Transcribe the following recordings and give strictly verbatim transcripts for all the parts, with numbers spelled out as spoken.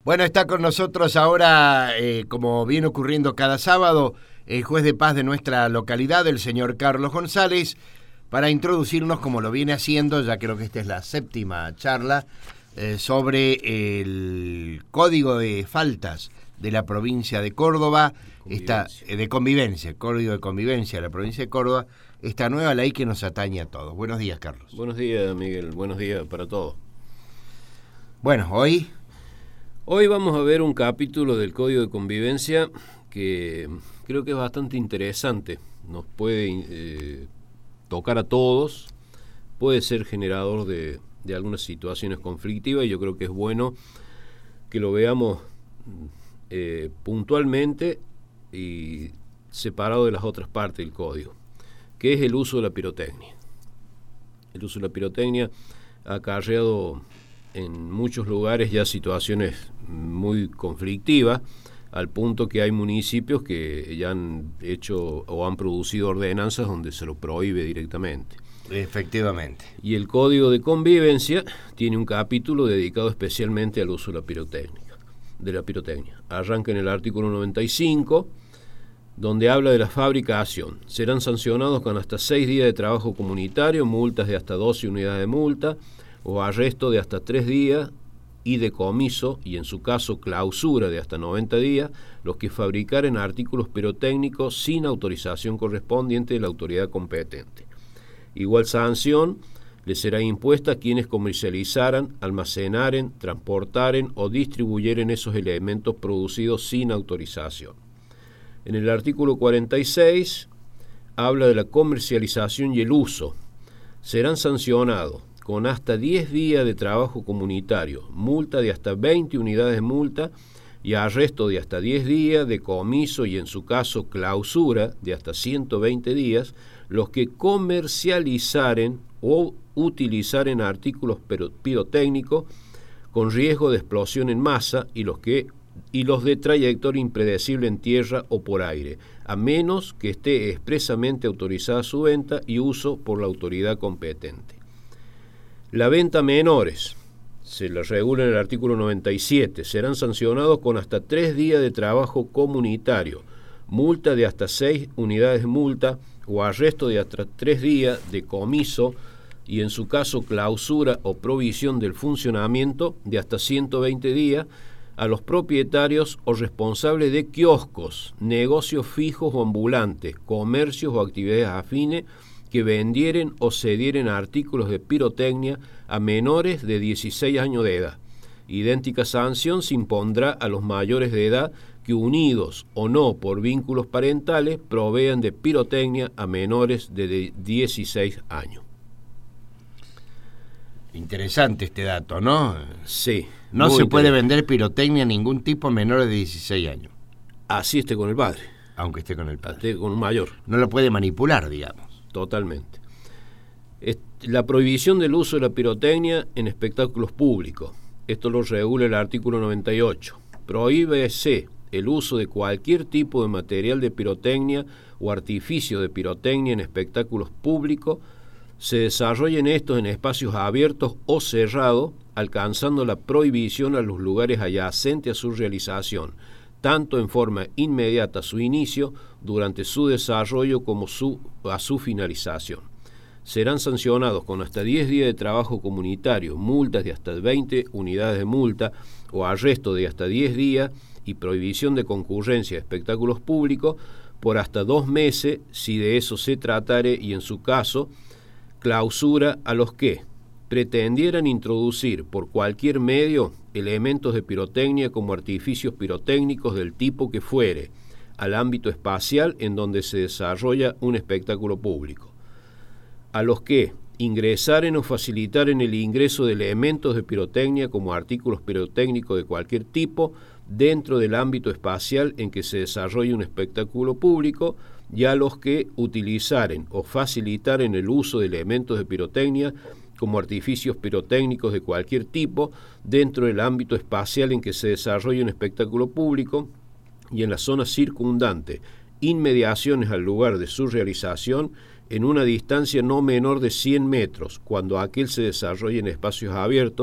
Bueno, está con nosotros ahora, eh, como viene ocurriendo cada sábado, el juez de paz de nuestra localidad, el señor Carlos González, para introducirnos, como lo viene haciendo, ya creo que esta es la séptima charla, eh, sobre el código de faltas de la provincia de Córdoba, esta, eh, de convivencia, código de convivencia de la provincia de Córdoba, esta nueva ley que nos atañe a todos. Buenos días, Carlos. Buenos días, Miguel. Buenos días para todos. Bueno, hoy... Hoy vamos a ver un capítulo del Código de Convivencia que creo que es bastante interesante. Nos puede eh, tocar a todos, puede ser generador de, de algunas situaciones conflictivas y yo creo que es bueno que lo veamos eh, puntualmente y separado de las otras partes del Código, que es el uso de la pirotecnia. El uso de la pirotecnia ha acarreado en muchos lugares ya situaciones muy conflictivas, al punto que hay municipios que ya han hecho o han producido ordenanzas donde se lo prohíbe directamente. Efectivamente. Y el Código de Convivencia tiene un capítulo dedicado especialmente al uso de la pirotecnia. De la pirotecnia. Arranca en el artículo noventa y cinco, donde habla de la fabricación. Serán sancionados con hasta seis días de trabajo comunitario, multas de hasta doce unidades de multa, o arresto de hasta tres días y decomiso, y en su caso clausura de hasta noventa días, los que fabricaren artículos pirotécnicos sin autorización correspondiente de la autoridad competente. Igual sanción le será impuesta a quienes comercializaran, almacenaren, transportaren o distribuyeren esos elementos producidos sin autorización. En el artículo cuarenta y seis habla de la comercialización y el uso. Serán sancionados con hasta diez días de trabajo comunitario, multa de hasta veinte unidades de multa y arresto de hasta diez días, decomiso y en su caso clausura de hasta ciento veinte días, los que comercializaren o utilizaren artículos pirotécnicos con riesgo de explosión en masa y los que y los de trayectoria impredecible en tierra o por aire, a menos que esté expresamente autorizada su venta y uso por la autoridad competente. La venta a menores, se la regula en el artículo noventa y siete, serán sancionados con hasta tres días de trabajo comunitario, multa de hasta seis unidades de multa o arresto de hasta tres días, decomiso y en su caso clausura o provisión del funcionamiento de hasta ciento veinte días a los propietarios o responsables de kioscos, negocios fijos o ambulantes, comercios o actividades afines que vendieren o cedieren artículos de pirotecnia a menores de dieciséis años de edad. Idéntica sanción se impondrá a los mayores de edad que, unidos o no por vínculos parentales, provean de pirotecnia a menores de dieciséis años. Interesante este dato, ¿no? Sí. No se puede vender pirotecnia a ningún tipo a menores de dieciséis años. Así esté con el padre. Aunque esté con el padre. Esté con un mayor. No lo puede manipular, digamos. Totalmente. La prohibición del uso de la pirotecnia en espectáculos públicos. Esto lo regula el artículo noventa y ocho. Prohíbese el uso de cualquier tipo de material de pirotecnia o artificio de pirotecnia en espectáculos públicos. Se desarrollen estos en espacios abiertos o cerrados, alcanzando la prohibición a los lugares adyacentes a su realización, tanto en forma inmediata a su inicio, durante su desarrollo como su, a su finalización. Serán sancionados con hasta diez días de trabajo comunitario, multas de hasta veinte unidades de multa o arresto de hasta diez días y prohibición de concurrencia a espectáculos públicos por hasta dos meses si de eso se tratare y en su caso clausura a los que pretendieran introducir por cualquier medio elementos de pirotecnia como artificios pirotécnicos del tipo que fuere al ámbito espacial en donde se desarrolla un espectáculo público, a los que ingresaren o facilitaren el ingreso de elementos de pirotecnia como artículos pirotécnicos de cualquier tipo dentro del ámbito espacial en que se desarrolle un espectáculo público, y a los que utilizaren o facilitaren el uso de elementos de pirotecnia como artificios pirotécnicos de cualquier tipo dentro del ámbito espacial en que se desarrolle un espectáculo público y en la zona circundante, inmediaciones al lugar de su realización en una distancia no menor de cien metros, cuando aquel se desarrolle en espacios abiertos,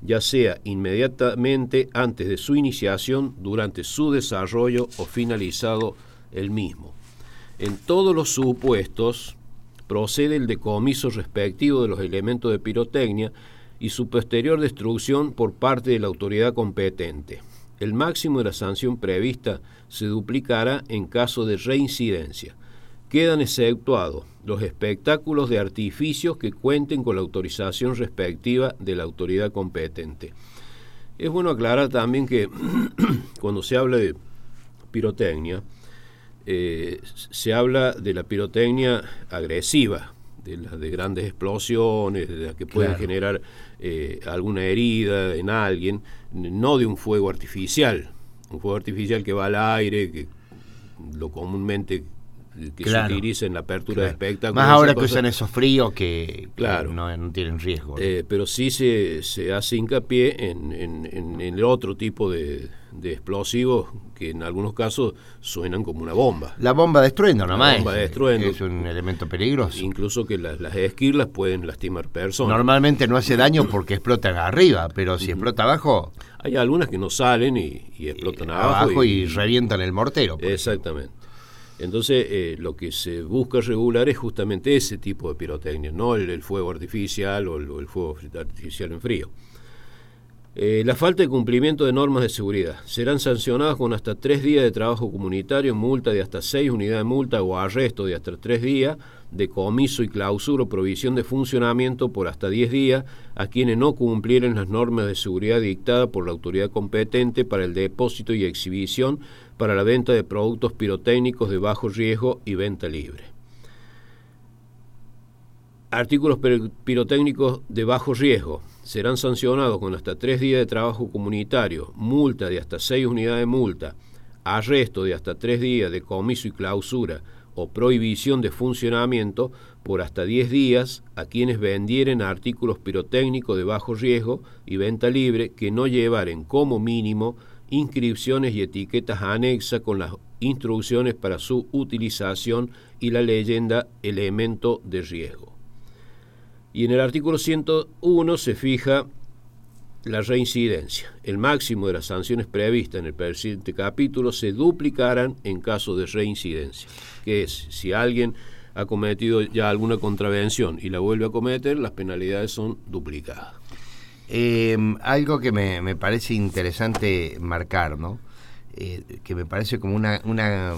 ya sea inmediatamente antes de su iniciación, durante su desarrollo o finalizado el mismo. En todos los supuestos procede el decomiso respectivo de los elementos de pirotecnia y su posterior destrucción por parte de la autoridad competente. El máximo de la sanción prevista se duplicará en caso de reincidencia. Quedan exceptuados los espectáculos de artificios que cuenten con la autorización respectiva de la autoridad competente. Es bueno aclarar también que cuando se habla de pirotecnia, eh, se habla de la pirotecnia agresiva, de las de grandes explosiones, de las que pueden claro. generar eh, alguna herida en alguien, no de un fuego artificial, un fuego artificial que va al aire, que lo comúnmente que claro. se utiliza en la apertura claro. de espectáculos. Más ahora que usan esos fríos que, claro. que no, no tienen riesgo. ¿no? Eh, pero sí se, se hace hincapié en, en, en, en el otro tipo de, de explosivos que en algunos casos suenan como una bomba. La bomba de estruendo nomás. La bomba de estruendo. Es un elemento peligroso. Incluso que las, las esquirlas pueden lastimar personas. Normalmente no hace daño porque explotan arriba, pero si uh-huh. explota abajo... Hay algunas que no salen y, y explotan y, abajo. Abajo y, y, y revientan el mortero. Exactamente. Entonces, eh, lo que se busca regular es justamente ese tipo de pirotecnia, no el, el fuego artificial o el, o el fuego artificial en frío. Eh, la falta de cumplimiento de normas de seguridad serán sancionadas con hasta tres días de trabajo comunitario, multa de hasta seis unidades de multa o arresto de hasta tres días, decomiso y clausura o provisión de funcionamiento por hasta diez días a quienes no cumplieren las normas de seguridad dictadas por la autoridad competente para el depósito y exhibición para la venta de productos pirotécnicos de bajo riesgo y venta libre. Artículos pirotécnicos de bajo riesgo serán sancionados con hasta tres días de trabajo comunitario, multa de hasta seis unidades de multa, arresto de hasta tres días, decomiso y clausura o prohibición de funcionamiento por hasta diez días a quienes vendieren artículos pirotécnicos de bajo riesgo y venta libre que no llevaren como mínimo inscripciones y etiquetas anexas con las instrucciones para su utilización y la leyenda elemento de riesgo. Y en el artículo ciento uno se fija la reincidencia. El máximo de las sanciones previstas en el presente capítulo se duplicarán en caso de reincidencia, que es, si alguien ha cometido ya alguna contravención y la vuelve a cometer, las penalidades son duplicadas. Eh, algo que me, me parece interesante marcar, ¿no? Eh, que me parece como una, una,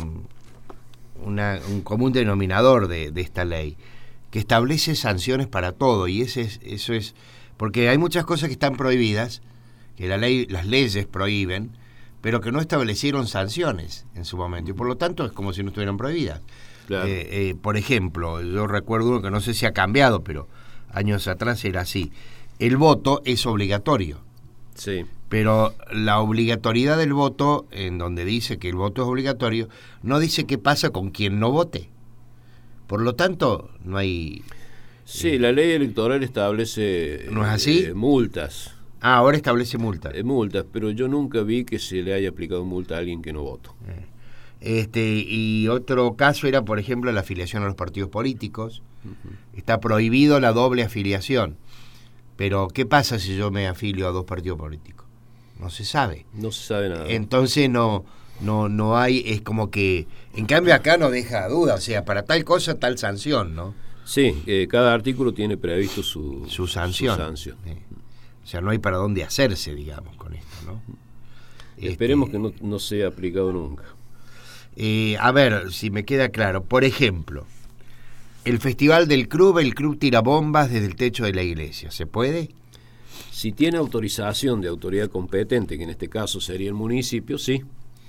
una un común denominador de, de esta ley, que establece sanciones para todo, y ese es, eso es, porque hay muchas cosas que están prohibidas, que la ley, las leyes prohíben, pero que no establecieron sanciones en su momento, y por lo tanto es como si no estuvieran prohibidas. Claro. Eh, eh, por ejemplo, yo recuerdo uno que no sé si ha cambiado, pero años atrás era así. El voto es obligatorio. Sí. Pero la obligatoriedad del voto, en donde dice que el voto es obligatorio, no dice qué pasa con quien no vote. Por lo tanto, no hay... Sí, eh, la ley electoral establece ¿no es así? Eh, multas. Ah, ahora establece multas. Eh, multas, pero yo nunca vi que se le haya aplicado multa a alguien que no votó. Eh. Este, y otro caso era, por ejemplo, la afiliación a los partidos políticos. Uh-huh. Está prohibido la doble afiliación. Pero, ¿qué pasa si yo me afilio a dos partidos políticos? No se sabe. No se sabe nada. Entonces no, no, no hay, es como que, en cambio acá no deja duda, o sea, para tal cosa, tal sanción, ¿no? Sí, eh, cada artículo tiene previsto su, su sanción. Su sanción. Sí. O sea, no hay para dónde hacerse, digamos, con esto, ¿no? Esperemos este, que no, no sea aplicado nunca. Eh, a ver, si me queda claro, por ejemplo, el festival del club, el club tira bombas desde el techo de la iglesia, ¿se puede? Si tiene autorización de autoridad competente, que en este caso sería el municipio, sí.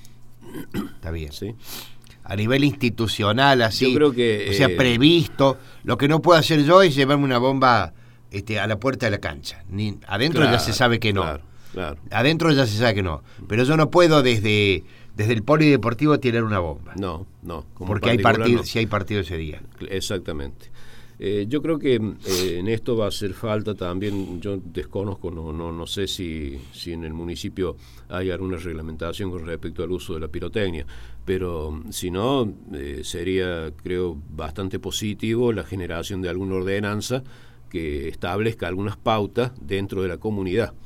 Está bien. Sí. A nivel institucional, así, yo creo que, o sea, eh, previsto, lo que no puedo hacer yo es llevarme una bomba este, a la puerta de la cancha. Ni, adentro claro, ya se sabe que no. Claro, claro. Adentro ya se sabe que no. Pero yo no puedo desde... Desde el polideportivo tirar una bomba. No, no. Como porque hay partido, no. si hay partido ese día. Exactamente. Eh, yo creo que eh, en esto va a hacer falta también, yo desconozco, no, no, no sé si, si en el municipio hay alguna reglamentación con respecto al uso de la pirotecnia, pero si no, eh, sería, creo, bastante positivo la generación de alguna ordenanza que establezca algunas pautas dentro de la comunidad.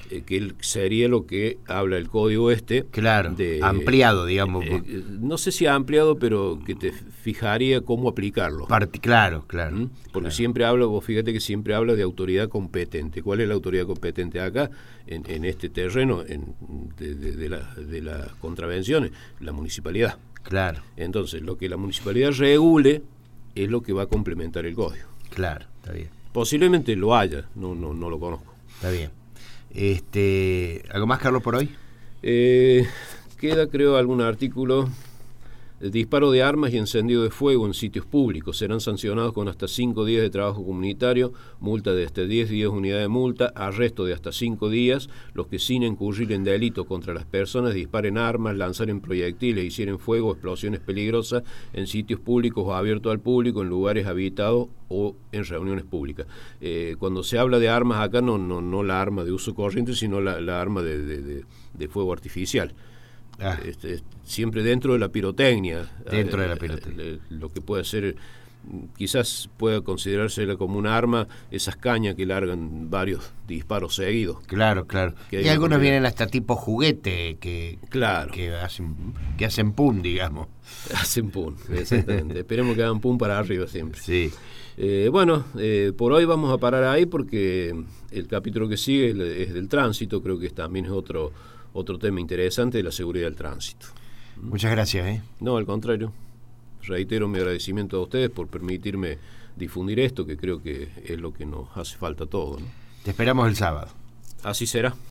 eh, que él sería lo que habla el código este. Claro, de, ampliado, digamos. Eh, eh, no sé si ampliado, pero que te fijaría cómo aplicarlo. Part- claro, claro. ¿Mm? Porque claro. siempre habla, vos fíjate que siempre habla de autoridad competente. ¿Cuál es la autoridad competente acá, en, en este terreno en, de, de, de, la, de las contravenciones? La municipalidad. Claro. Entonces, lo que la municipalidad regule es lo que va a complementar el código. Claro, está bien. Posiblemente lo haya, no, no, no lo conozco. Está bien. Este, ¿algo más, Carlos, por hoy? Eh, queda, creo, algún artículo. El disparo de armas y encendido de fuego en sitios públicos serán sancionados con hasta cinco días de trabajo comunitario, multa de hasta diez días unidad de multa, arresto de hasta cinco días, los que sin incurrir en delito contra las personas disparen armas, lanzaren proyectiles, hicieren fuego o explosiones peligrosas en sitios públicos o abiertos al público, en lugares habitados o en reuniones públicas. Eh, cuando se habla de armas acá, no, no, no la arma de uso corriente, sino la, la arma de, de, de, de fuego artificial. Ah. Este, siempre dentro de la pirotecnia. Dentro de la pirotecnia. Eh, lo que puede ser, quizás pueda considerarse como un arma, esas cañas que largan varios disparos seguidos. Claro, claro. Y algunos vienen hasta tipo juguete que, claro. que hacen que hacen pum, digamos. Hacen pum, exactamente. Esperemos que hagan pum para arriba siempre. Sí. Eh, bueno, eh, por hoy vamos a parar ahí porque el capítulo que sigue es del tránsito, creo que también es otro otro tema interesante de la seguridad del tránsito. Muchas gracias. ¿eh? No, al contrario. Reitero mi agradecimiento a ustedes por permitirme difundir esto, que creo que es lo que nos hace falta a todos, ¿no? Te esperamos el sábado. Así será.